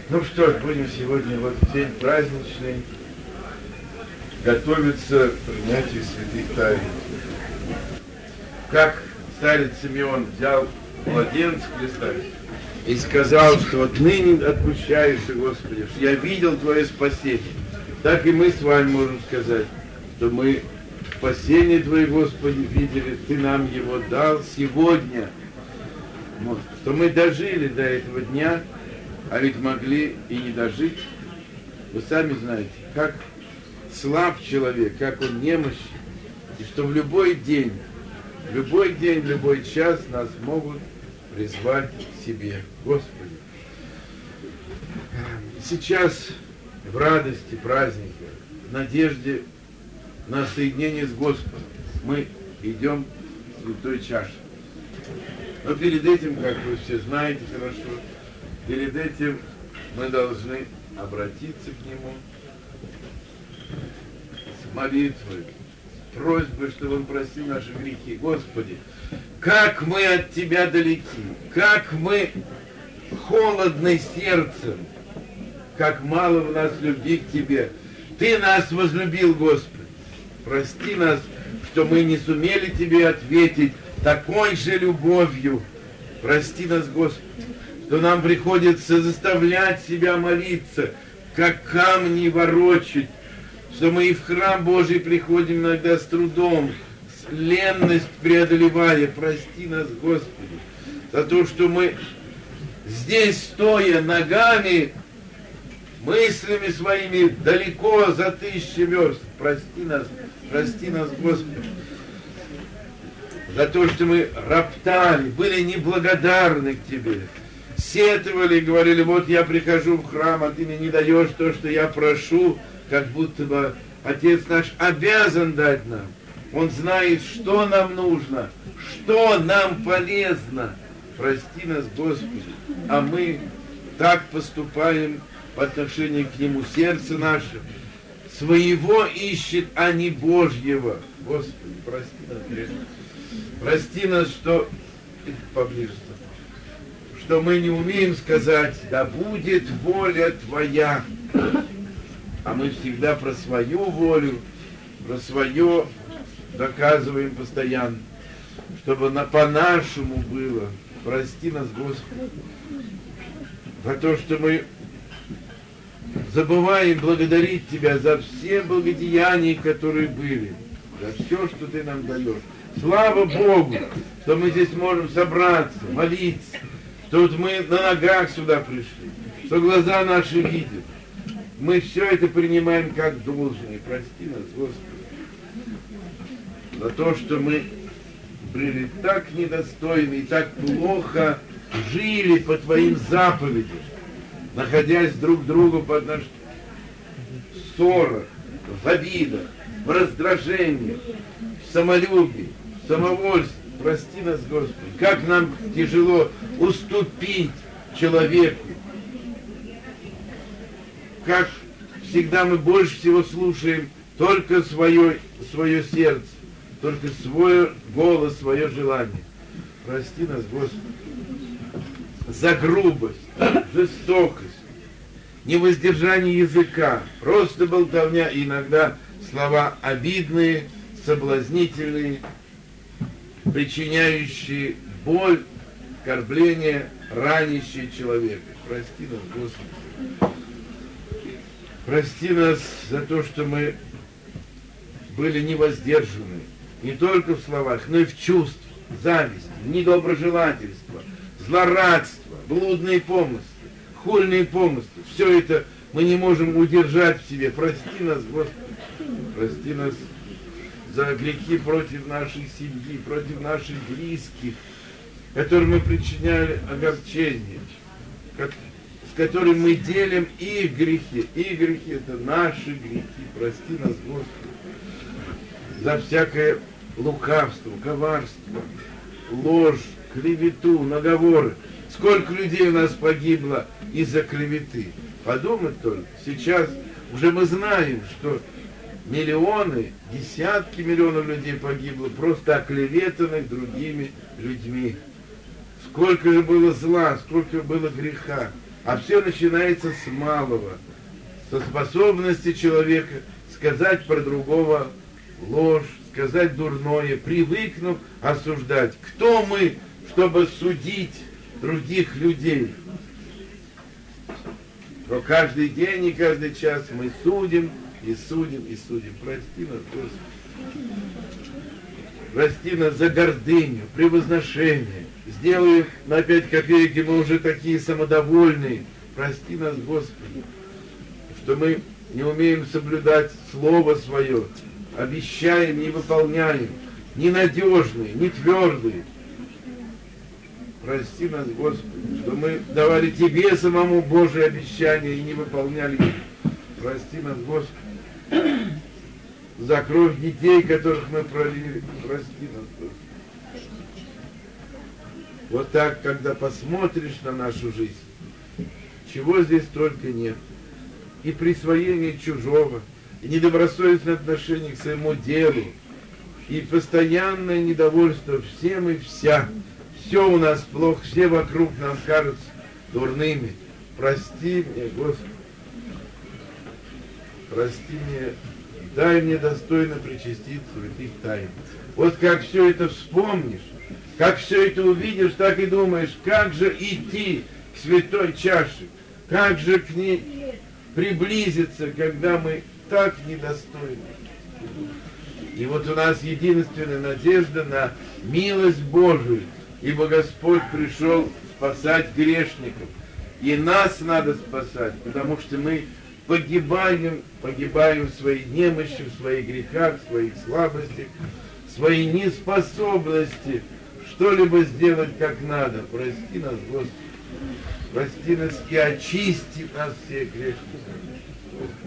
Ну что ж, будем сегодня вот в день праздничный готовиться к принятию святых тайн. Как старец Симеон взял младенца Христа и сказал, что вот ныне отпущаешься, Господи, что я видел Твое спасение. Так и мы с вами можем сказать, что мы спасение Твое, Господи, видели, Ты нам его дал сегодня. Вот. Что мы дожили до этого дня, а ведь могли и не дожить. Вы сами знаете, как слаб человек, как он немощен, и что в любой день, любой час нас могут призвать к себе. Господи, сейчас в радости праздника, в надежде на соединение с Господом мы идем к святой чаше. Но перед этим, как вы все знаете хорошо, перед этим мы должны обратиться к Нему с молитвой, с просьбой, чтобы Он простил наши грехи. Господи, как мы от Тебя далеки, как мы холодны сердцем, как мало в нас любви к Тебе. Ты нас возлюбил, Господи. Прости нас, что мы не сумели Тебе ответить такой же любовью. Прости нас, Господи, что нам приходится заставлять себя молиться, как камни ворочать, что мы и в храм Божий приходим иногда с трудом, с ленность преодолевая. Прости нас, Господи, за то, что мы здесь, стоя ногами, мыслями своими далеко за 1000 верст. Прости нас, Господи, за то, что мы роптали, были неблагодарны к Тебе, сетовали, говорили, вот я прихожу в храм, а Ты мне не даешь то, что я прошу, как будто бы Отец наш обязан дать нам. Он знает, что нам нужно, что нам полезно. Прости нас, Господи, а мы так поступаем по отношению к Нему. Сердце наше своего ищет, а не Божьего. Господи, прости нас. Прости нас, что поближе, что мы не умеем сказать, да будет воля Твоя. А мы всегда про свою волю, про свое доказываем постоянно, чтобы по-нашему было. Прости нас, Господи, за то, что мы забываем благодарить Тебя за все благодеяния, которые были, за все, что Ты нам даешь. Слава Богу, что мы здесь можем собраться, молиться, что вот мы на ногах сюда пришли, что глаза наши видят. Мы все это принимаем как должное. Прости нас, Господи, за то, что мы были так недостойны и так плохо жили по Твоим заповедям, находясь друг к другу под наш ссорах, в обидах, в раздражении, в самолюбии, в самовольстве. Прости нас, Господи, как нам тяжело уступить человеку, как всегда мы больше всего слушаем только свое сердце, только свой голос, свое желание. Прости нас, Господи, за грубость, жестокость, невоздержание языка, просто болтовня, иногда слова обидные, соблазнительные, причиняющие боль, оскорбление, ранящие человека. Прости нас, Господи. Прости нас за то, что мы были невоздержаны, не только в словах, но и в чувствах, зависть, недоброжелательство, злорадство, блудные помыслы, хульные помыслы. Все это мы не можем удержать в себе. Прости нас, Господи, прости нас за грехи против нашей семьи, против наших близких, которым мы причиняли огорчение, с которым мы делим их грехи. Их грехи — это наши грехи. Прости нас, Господи, за всякое лукавство, коварство, ложь, клевету, наговоры. Сколько людей у нас погибло из-за клеветы. Подумать только, сейчас уже мы знаем, что миллионы, десятки миллионов людей погибло, просто оклеветанных другими людьми. Сколько же было зла, сколько было греха. А все начинается с малого, со способности человека сказать про другого ложь, сказать дурное, привыкнув осуждать. Кто мы, чтобы судить других людей? Но каждый день и каждый час мы судим и судим и судим. Прости нас, Господи. Прости нас за гордыню, превозношение. Сделай на 5 копеек, и мы уже такие самодовольные. Прости нас, Господи, что мы не умеем соблюдать Слово Свое, обещаем, не выполняем, ненадежные, не твердые. Прости нас, Господи, что мы давали Тебе самому Божие обещания и не выполняли их. Прости нас, Господи, за кровь детей, которых мы пролили. Прости нас, Господи. Вот так, когда посмотришь на нашу жизнь, чего здесь только нет. И присвоение чужого, и недобросовестное отношение к своему делу, и постоянное недовольство всем и вся. Все у нас плохо, все вокруг нам кажутся дурными. Прости мне, Господи. Прости мне, дай мне достойно причаститься святых тайн. Вот как все это вспомнишь, как все это увидишь, так и думаешь, как же идти к святой чаше, как же к ней приблизиться, когда мы так недостойны. И вот у нас единственная надежда на милость Божию, ибо Господь пришел спасать грешников. И нас надо спасать, потому что мы погибаем в своей немощи, в своих грехах, в своих слабостях, в своей неспособности что-либо сделать как надо. Прости нас, Господи. Прости нас и очисти нас всех грешников.